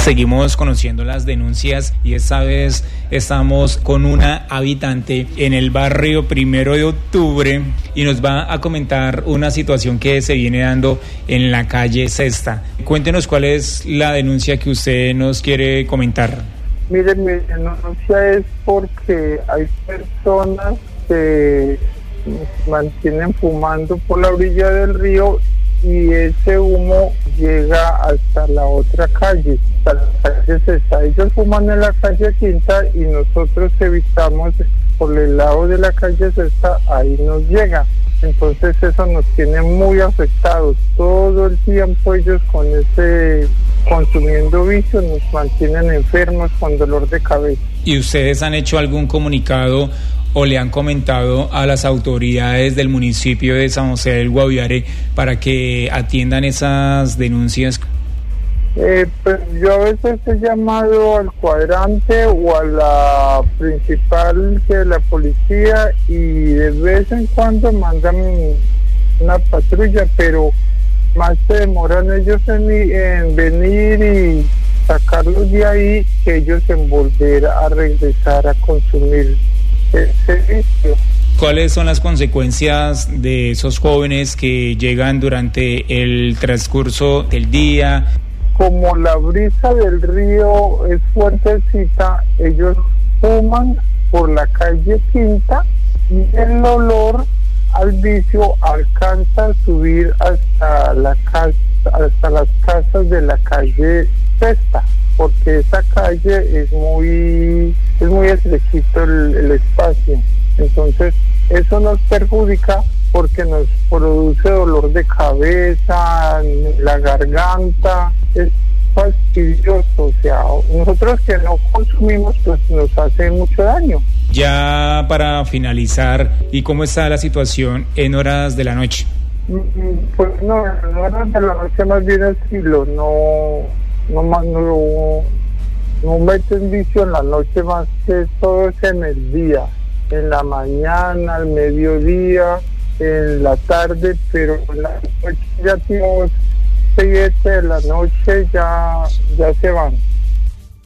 Seguimos conociendo las denuncias y esta vez estamos con una habitante en el barrio 1 de Octubre y nos va a comentar una situación que se viene dando en la calle Sexta. Cuéntenos cuál es la denuncia que usted nos quiere comentar. Miren, mi denuncia es porque hay personas que mantienen fumando por la orilla del río y ese humo llega hasta la otra calle, hasta la calle Sexta. Ellos fuman en la calle Quinta y nosotros evitamos por el lado de la calle Sexta, ahí nos llega. Entonces eso nos tiene muy afectados. Todo el tiempo ellos con ese consumiendo vicio nos mantienen enfermos con dolor de cabeza. ¿Y ustedes han hecho algún comunicado o le han comentado a las autoridades del municipio de San José del Guaviare para que atiendan esas denuncias? Pues yo a veces he llamado al cuadrante o a la principal de la policía y de vez en cuando mandan una patrulla, pero más se demoran ellos en venir y sacarlos de ahí que ellos en volver a regresar a consumir ese vicio. ¿Cuáles son las consecuencias de esos jóvenes que llegan durante el transcurso del día? Como la brisa del río es fuertecita, ellos fuman por la calle Quinta y el olor al vicio alcanza a subir hasta las casas de la calle Sexta, porque esa calle es muy estrechito el espacio. Entonces eso nos perjudica porque nos produce dolor de cabeza, la garganta, es fastidioso. O sea, nosotros que no consumimos pues nos hace mucho daño. Ya para finalizar, ¿y cómo está la situación en horas de la noche? Pues no, en horas de la noche más bien estilo, no meten vicio en la noche, más que todo es en el día, en la mañana, al mediodía, en la tarde, pero en la noche ya tipo 7 de la noche ya se van.